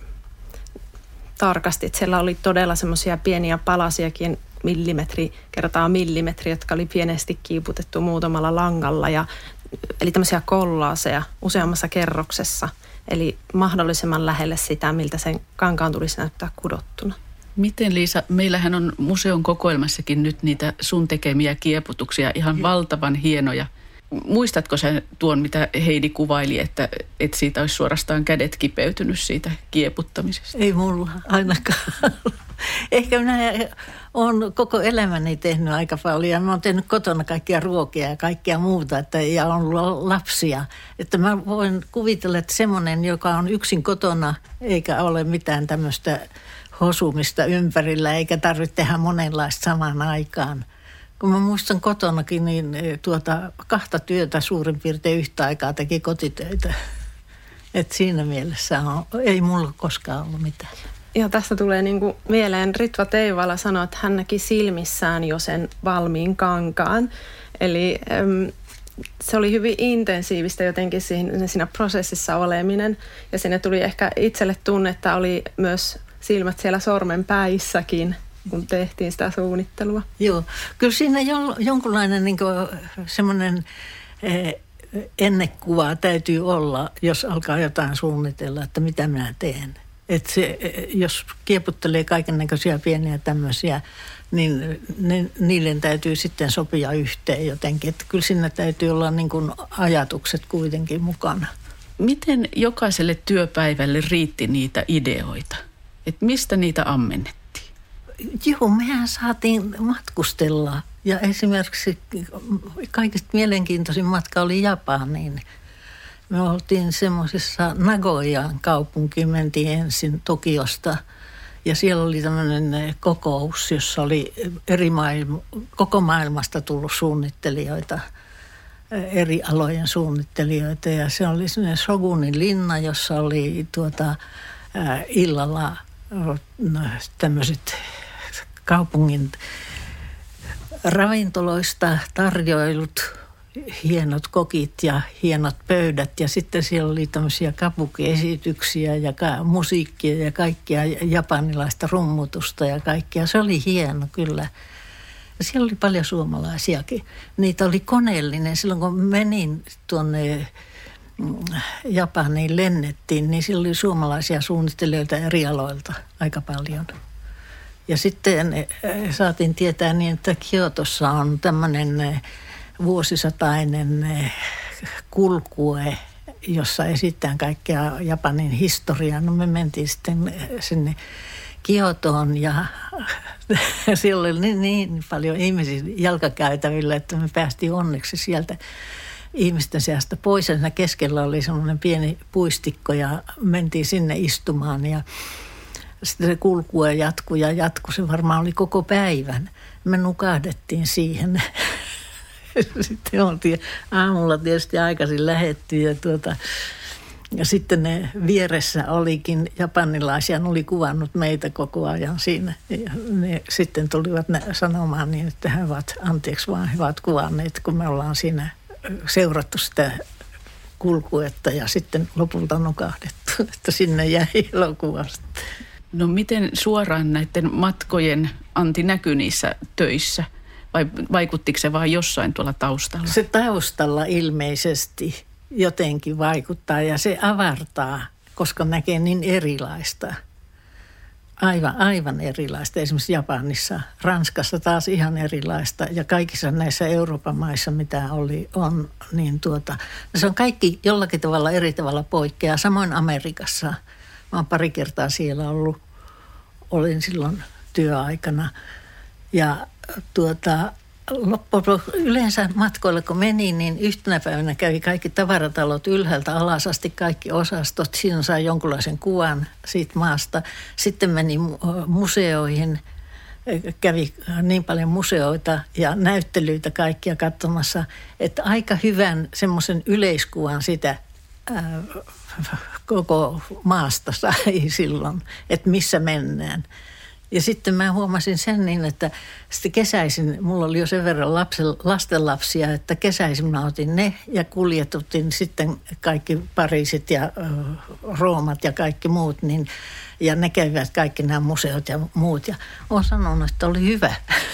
tarkasti. Siellä oli todella semmoisia pieniä palasiakin, millimetri kertaa millimetri, jotka oli pienesti kiiputettu muutamalla langalla. Ja, eli tämmöisiä kollaaseja useammassa kerroksessa. Eli mahdollisimman lähelle sitä, miltä sen kankaan tulisi näyttää kudottuna. Miten Liisa, meillähän on museon kokoelmassakin nyt niitä sun tekemiä kieputuksia, ihan valtavan hienoja. Muistatko sä tuon, mitä Heidi kuvaili, että, että siitä olisi suorastaan kädet kipeytynyt siitä kieputtamisesta? Ei mulla ainakaan. Ehkä minä olen koko elämäni tehnyt aika paljon. Mä oon tehnyt kotona kaikkia ruokia ja kaikkia muuta, että, ja on ollut lapsia. Että mä voin kuvitella, että semmoinen, joka on yksin kotona, eikä ole mitään tämmöistä hosumista ympärillä, eikä tarvitse tehdä monenlaista samaan aikaan. Kun mä muistan kotonakin, niin tuota, kahta työtä suurin piirtein yhtä aikaa teki kotitöitä. Että siinä mielessä on, ei mulla koskaan ollut mitään. Ja tästä tulee niin kuin mieleen, Ritva Teivala sanoi, että hän näki silmissään jo sen valmiin kankaan. Eli äm, se oli hyvin intensiivistä jotenkin siinä, siinä prosessissa oleminen. Ja sinne tuli ehkä itselle tunne, että oli myös silmät siellä sormen päissäkin, kun tehtiin sitä suunnittelua. Joo, kyllä siinä jo, jonkunlainen niin kuin semmoinen eh, ennekuva täytyy olla, jos alkaa jotain suunnitella, että mitä minä teen. Että se, jos kieputtelee kaikennäköisiä pieniä tämmöisiä, niin ne, niille täytyy sitten sopia yhteen jotenkin. Että kyllä siinä täytyy olla niin kuin ajatukset kuitenkin mukana. Miten jokaiselle työpäivälle riitti niitä ideoita? Että mistä niitä ammennettiin? Joo, mehän saatiin matkustella. Ja esimerkiksi kaikista mielenkiintoisin matka oli Japaniin. Me oltiin semmoisessa Nagoyan kaupunkiin, mentiin ensin Tokiosta ja siellä oli tämmöinen kokous, jossa oli eri maailma, koko maailmasta tullut suunnittelijoita, eri alojen suunnittelijoita. Ja se oli semmoinen Shogunin linna, jossa oli tuota, ää, illalla no, tämmöiset kaupungin ravintoloista tarjoilut, hienot kokit ja hienot pöydät ja sitten siellä oli tämmöisiä kabuki-esityksiä ja ka- musiikkia ja kaikkia japanilaista rummutusta ja kaikkia. Se oli hieno kyllä. Ja siellä oli paljon suomalaisiakin. Niitä oli koneellinen. Silloin kun menin tuonne Japaniin lennettiin, niin siellä oli suomalaisia suunnittelijoita eri aloilta aika paljon. Ja sitten saatiin tietää niin, että Kiotossa on tämmöinen vuosisatainen kulkue, jossa esitetään kaikkea Japanin historiaa. No me mentiin sitten sinne Kiotoon ja siellä oli niin, niin paljon ihmisiä jalkakäytävillä, että me päästiin onneksi sieltä ihmisten seasta pois. Ja siinä keskellä oli semmoinen pieni puistikko ja mentiin sinne istumaan ja sitten se kulkue jatkui ja jatkui. Se varmaan oli koko päivän. Me nukahdettiin siihen. Sitten oltiin aamulla tietysti aikaisin lähetty ja, tuota, ja sitten ne vieressä olikin japanilaisia, ne oli kuvannut meitä koko ajan siinä. Ja ne sitten tulivat sanomaan niin, että he ovat, anteeksi vaan, he ovat kuvanneet, kun me ollaan siinä seurattu sitä kulkuetta ja sitten lopulta nukahdettu, että sinne jäi elokuvasta. No miten suoraan näiden matkojen Antti näkyi niissä töissä? vai vaikuttiko se vaan jossain tuolla taustalla? Se taustalla ilmeisesti jotenkin vaikuttaa ja se avartaa, koska näkee niin erilaista. Aivan, aivan erilaista. Esimerkiksi Japanissa, Ranskassa taas ihan erilaista ja kaikissa näissä Euroopan maissa, mitä oli, on, niin tuota, se on kaikki jollakin tavalla eri tavalla poikkeaa. Samoin Amerikassa. Mä oon pari kertaa siellä ollut, olin silloin työaikana ja tuota, loppujen yleensä matkoille kun meni, niin yhtenä päivänä kävi kaikki tavaratalot ylhäältä alas asti, kaikki osastot. Siinä sai jonkunlaisen kuvan siitä maasta. Sitten meni museoihin, kävi niin paljon museoita ja näyttelyitä kaikkia katsomassa, että aika hyvän semmoisen yleiskuvan sitä ää, koko maasta sai silloin, että missä mennään. Ja sitten mä huomasin sen niin, että sitten kesäisin, mulla oli jo sen verran lapsen, lastenlapsia, että kesäisin mä otin ne ja kuljetutin sitten kaikki Pariisit ja äh, Roomat ja kaikki muut. Niin, ja ne kävivät kaikki nämä museot ja muut ja olen sanonut, että oli hyvä.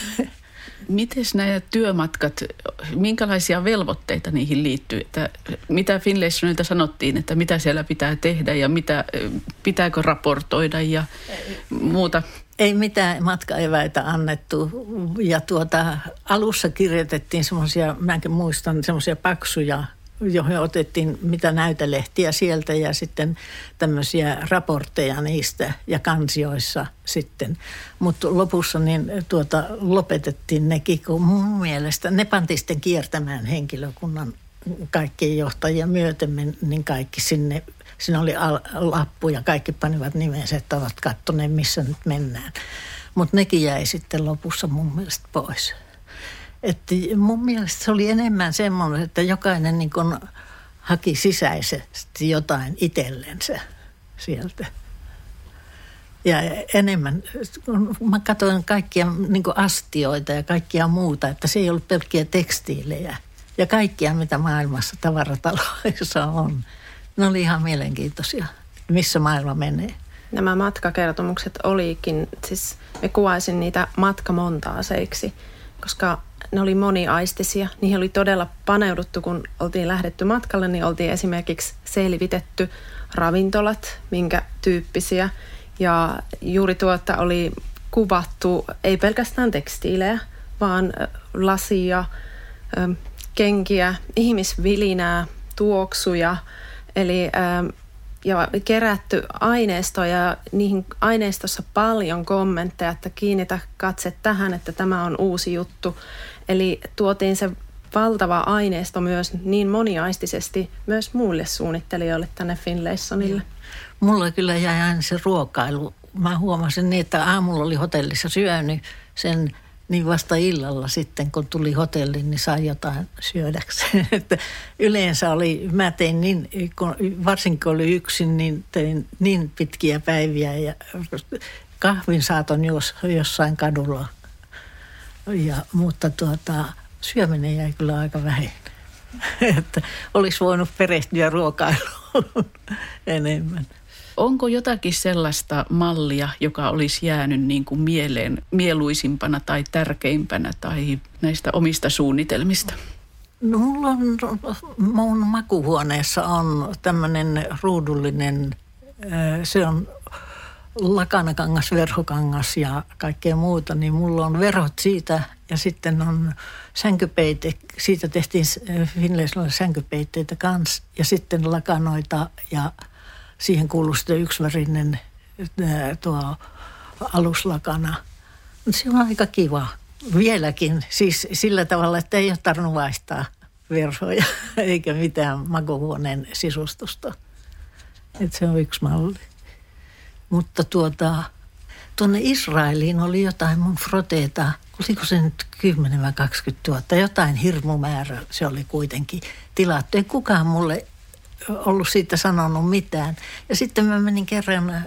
Miten nämä työmatkat, minkälaisia velvoitteita niihin liittyy? Että mitä Finlaysonilta sanottiin, että mitä siellä pitää tehdä ja mitä, pitääkö raportoida ja muuta? Ei mitään matkaeväitä annettu ja tuota, alussa kirjoitettiin semmoisia, mäkin muistan semmoisia paksuja, johon otettiin mitä näytelehtiä sieltä ja sitten tämmöisiä raportteja niistä ja kansioissa sitten. Mutta lopussa niin tuota, lopetettiin nekin, kun mun mielestä ne pantiin sitten kiertämään henkilökunnan kaikkien johtajia myöten, niin kaikki sinne. Siinä oli al- lappu ja kaikki panivat nimensä, että ovat katsoneet, missä nyt mennään. Mutta nekin jäi sitten lopussa mun mielestä pois. Että mun mielestä se oli enemmän semmoinen, että jokainen niin kun haki sisäisesti jotain itsellensä sieltä. Ja enemmän, kun mä katsoin kaikkia niin kun astioita ja kaikkia muuta, että se ei ollut pelkkiä tekstiilejä. Ja kaikkia, mitä maailmassa tavarataloissa on. Ne oli ihan mielenkiintoisia, missä maailma menee. Nämä matkakertomukset olikin, siis me kuvaisin niitä matkamontaaseiksi, koska ne oli moniaistisia. Niihin oli todella paneuduttu, kun oltiin lähdetty matkalle, niin oltiin esimerkiksi selvitetty ravintolat, minkä tyyppisiä. Ja juuri tuota oli kuvattu ei pelkästään tekstiilejä, vaan lasia, kenkiä, ihmisvilinää, tuoksuja, eli ja kerätty aineistoa ja niihin aineistossa paljon kommentteja, että kiinnitä katse tähän, että tämä on uusi juttu. Eli tuotiin se valtava aineisto myös niin moniaistisesti myös muille suunnittelijoille tänne Finlaysonille. Mulla kyllä jäi aina se ruokailu. Mä huomasin niin, että aamulla oli hotellissa syönyt sen niin vasta illalla sitten, kun tuli hotelliin, niin sai jotain syödäkseen. Että yleensä oli, mä tein niin, kun varsinkin kun oli yksin, niin tein niin pitkiä päiviä ja kahvin saaton jos, jossain kadulla. Ja, mutta tuota, syöminen jäi kyllä aika vähän. Että olisi voinut perehtyä ruokailuun enemmän. Onko jotakin sellaista mallia, joka olisi jäänyt niin kuin mieleen mieluisimpana tai tärkeimpänä tai näistä omista suunnitelmista? No, mulla on, mun makuhuoneessa on tämmöinen ruudullinen, se on lakanakangas, verhokangas ja kaikkea muuta, niin mulla on verhot siitä ja sitten on sänkypeite, siitä tehtiin Finlaysonilla sänkypeitteitä kanssa ja sitten lakanoita ja siihen kuuluu sitten yksivärinen tuo aluslakana. Se on aika kiva vieläkin, siis sillä tavalla, että ei ole tarvinnut vaihtaa verhoja eikä mitään makuuhuoneen sisustusta. Että se on yksi malli. Mutta tuota, tuonne Israeliin oli jotain mun froteita, oliko se nyt kymmenen vai kaksikymmentä tuhatta, jotain hirmumäärä se oli kuitenkin tilattu. Ei kukaan mulle ollut siitä sanonut mitään. Ja sitten mä menin kerran,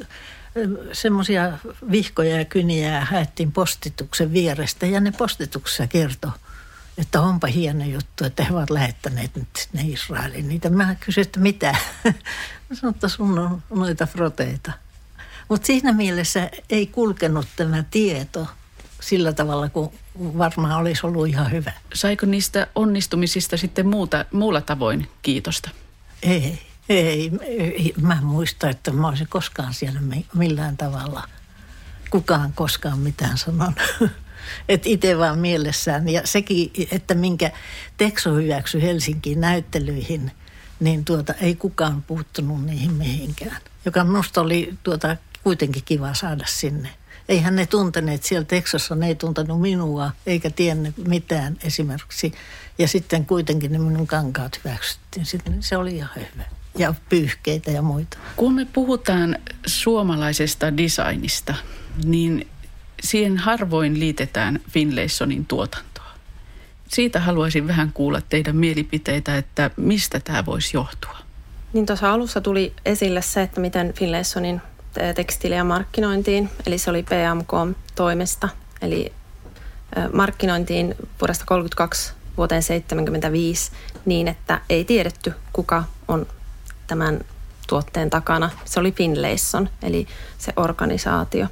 semmoisia vihkoja ja kyniä haettiin postituksen vierestä ja ne postituksessa kertoi, että onpa hieno juttu, että he ovat lähettäneet nyt sinne Israeliin niitä. Mä kysyin, että mitä? Mä sanoin, että sun on noita froteita. Mutta siinä mielessä ei kulkenut tämä tieto sillä tavalla, kun varmaan olisi ollut ihan hyvä. Saiko niistä onnistumisista sitten muuta, muulla tavoin kiitosta? Ei, ei, ei. Mä en muista, että mä olisin koskaan siellä millään tavalla kukaan koskaan mitään sanonut. Että itse vaan mielessään. Ja sekin, että minkä Tekso hyväksyi Helsinkiin näyttelyihin, niin tuota, ei kukaan puuttunut niihin mihinkään. Joka minusta oli tuota, kuitenkin kiva saada sinne. Eihän ne tunteneet siellä Teksossa, ne ei tuntenut minua eikä tiennyt mitään esimerkiksi. Ja sitten kuitenkin ne minun kankaat hyväksyttiin. Sitten se oli ihan hyvä. Ja pyyhkeitä ja muita. Kun me puhutaan suomalaisesta designista, niin siihen harvoin liitetään Finlaysonin tuotantoa. Siitä haluaisin vähän kuulla teidän mielipiteitä, että mistä tämä voisi johtua. Niin tuossa alussa tuli esille se, että miten Finlaysonin tekstiiliä markkinointiin, eli se oli P M K-toimesta, eli markkinointiin vuodesta kolmekymmentäkaksi vuoteen seitsemänkymmentäviisi niin, että ei tiedetty, kuka on tämän tuotteen takana. Se oli Finlayson, eli se organisaatio.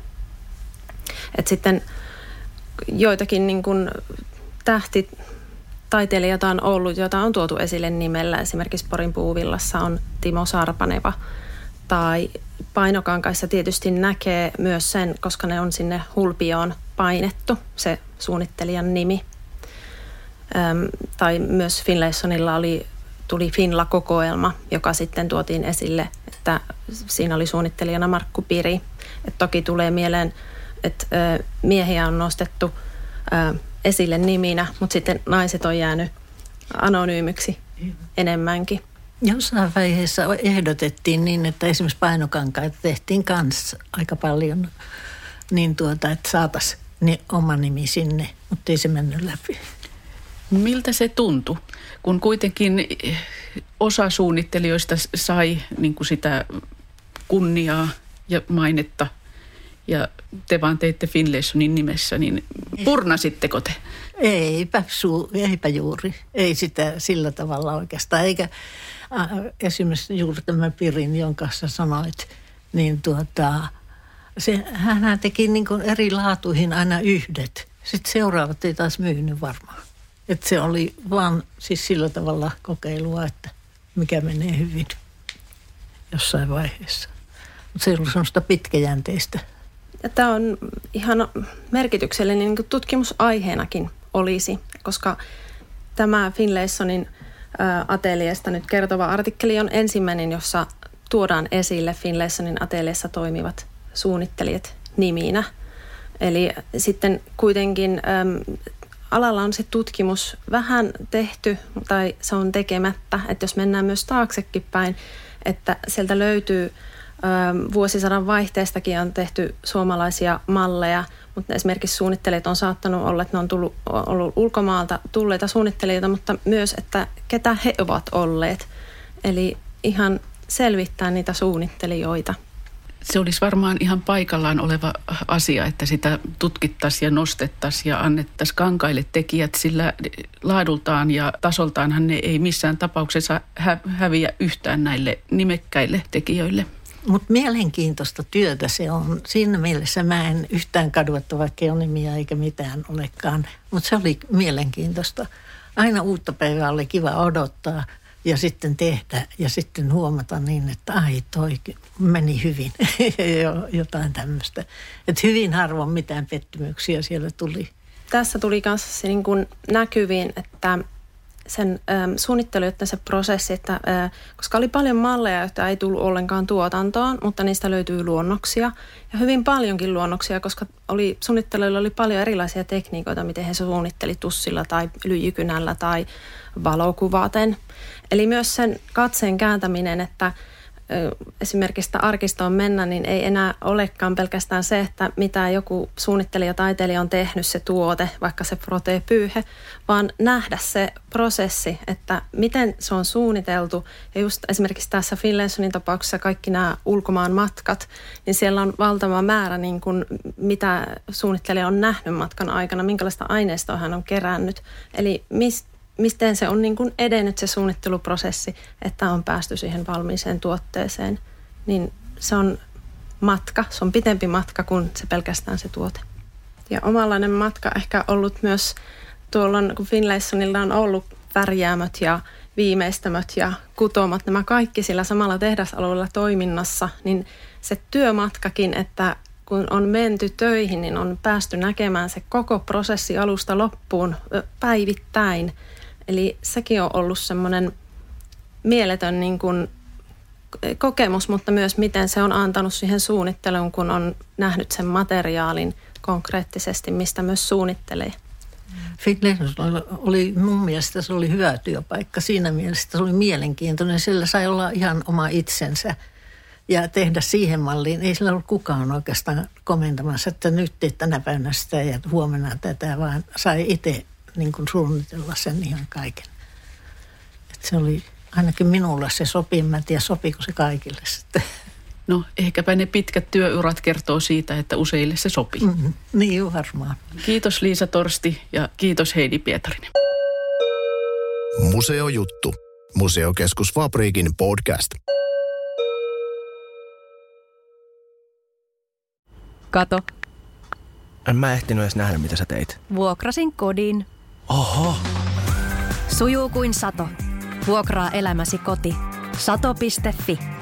Et sitten joitakin niin kuin tähtitaiteilijoita on ollut, joita on tuotu esille nimellä. Esimerkiksi Porin Puuvillassa on Timo Sarpaneva. Tai painokankaissa tietysti näkee myös sen, koska ne on sinne hulpioon painettu, se suunnittelijan nimi. Öm, tai myös Finlaysonilla oli, tuli Finla-kokoelma, joka sitten tuotiin esille, että siinä oli suunnittelijana Markku Piri. Et toki tulee mieleen, että ö, miehiä on nostettu ö, esille niminä, mutta sitten naiset on jäänyt anonyymiksi enemmänkin. Jossain vaiheessa ehdotettiin niin, että esimerkiksi painokankaita tehtiin kanssa aika paljon, niin tuota, että saataisiin niin oma nimi sinne, mutta ei se mennyt läpi. Miltä se tuntui, kun kuitenkin osa suunnittelijoista sai niin kuin sitä kunniaa ja mainetta ja te vaan teitte Finlaysonin nimessä, niin purnasitteko te? Eipä, su, eipä juuri. Ei sitä sillä tavalla oikeastaan. Eikä äh, esimerkiksi juuri tämä Pirin, jonka kanssa sanoit, niin tuota, se, hän teki niin kuin eri laatuihin aina yhdet. Sitten seuraavat ei taas myynyt varmaan. Että se oli vaan siis sillä tavalla kokeilua, että mikä menee hyvin jossain vaiheessa. Mutta se ei ollut semmoista pitkäjänteistä. Ja tämä on ihan merkityksellinen niin kuin tutkimusaiheenakin olisi, koska tämä Finlaysonin ä, ateljeesta nyt kertova artikkeli on ensimmäinen, jossa tuodaan esille Finlaysonin ateljeessa toimivat suunnittelijat niminä. Eli sitten kuitenkin äm, alalla on se tutkimus vähän tehty tai se on tekemättä, että jos mennään myös taaksekin päin, että sieltä löytyy vuosisadan vaihteestakin on tehty suomalaisia malleja, mutta esimerkiksi suunnittelijat on saattanut olla, että ne on tullut, ollut ulkomaalta tulleita suunnittelijoita, mutta myös, että ketä he ovat olleet. Eli ihan selvittää niitä suunnittelijoita. Se olisi varmaan ihan paikallaan oleva asia, että sitä tutkittaisiin ja nostettaisiin ja annettaisiin kankaille tekijät, sillä laadultaan ja tasoltaanhan ne ei missään tapauksessa hä- häviä yhtään näille nimekkäille tekijöille. Mutta mielenkiintoista työtä se on. Siinä mielessä mä en yhtään kadua, vaikka ei ole nimiä eikä mitään olekaan. Mutta se oli mielenkiintoista. Aina uutta päivää oli kiva odottaa ja sitten tehdä ja sitten huomata niin, että ai toi meni hyvin. Jotain tämmöistä. Että hyvin harvoin mitään pettymyksiä siellä tuli. Tässä tuli myös se niin kuin näkyviin, että sen ähm, suunnittelu, että se prosessi, että, äh, koska oli paljon malleja, joita ei tullut ollenkaan tuotantoon, mutta niistä löytyy luonnoksia ja hyvin paljonkin luonnoksia, koska oli, suunnittelijoilla oli paljon erilaisia tekniikoita, miten he suunnitteli tussilla tai lyijykynällä tai valokuvaten. Eli myös sen katseen kääntäminen, että esimerkiksi arkistoon mennä, niin ei enää olekaan pelkästään se, että mitä joku suunnittelija, taiteilija on tehnyt se tuote, vaikka se protee-pyyhe, vaan nähdä se prosessi, että miten se on suunniteltu. Ja just esimerkiksi tässä Finlaysonin tapauksessa kaikki nämä ulkomaan matkat, niin siellä on valtava määrä, niin kuin, mitä suunnittelija on nähnyt matkan aikana, minkälaista aineistoa hän on kerännyt. Eli mistä miten se on niin kuin edennyt se suunnitteluprosessi, että on päästy siihen valmiiseen tuotteeseen, niin se on matka, se on pitempi matka kuin se pelkästään se tuote. Ja omanlainen matka ehkä ollut myös tuolla, kun Finlaysonilla on ollut värjäämöt ja viimeistämöt ja kutomot, nämä kaikki sillä samalla tehdasalueella toiminnassa, niin se työmatkakin, että kun on menty töihin, niin on päästy näkemään se koko prosessi alusta loppuun päivittäin. Eli sekin on ollut semmoinen mieletön niin kuin kokemus, mutta myös miten se on antanut siihen suunnitteluun, kun on nähnyt sen materiaalin konkreettisesti, mistä myös suunnittelee. Finlayson oli mun mielestä se oli hyvä työpaikka. Siinä mielessä se oli mielenkiintoinen. Sillä sai olla ihan oma itsensä ja tehdä siihen malliin. Ei sillä ollut kukaan oikeastaan komentamassa, että nyt teet tänä päivänä sitä ja huomenna tätä, vaan sai itse niin kuin suunnitella sen ihan kaiken. Et se oli ainakin minulla se sopi. Mä en tiedä, sopiko se kaikille sitten. No ehkäpä ne pitkät työurat kertoo siitä, että useille se sopii. Mm-hmm. Niin varmaan. Kiitos Liisa Torsti ja kiitos Heidi Pietarinen. Museojuttu. Museokeskus Fabriikin podcast. Kato, En mä ehtinyt edes nähdä, mitä sä teit. vuokrasin kodin. Oho. Sujuu kuin sato. Vuokraa elämäsi koti. sato piste fi.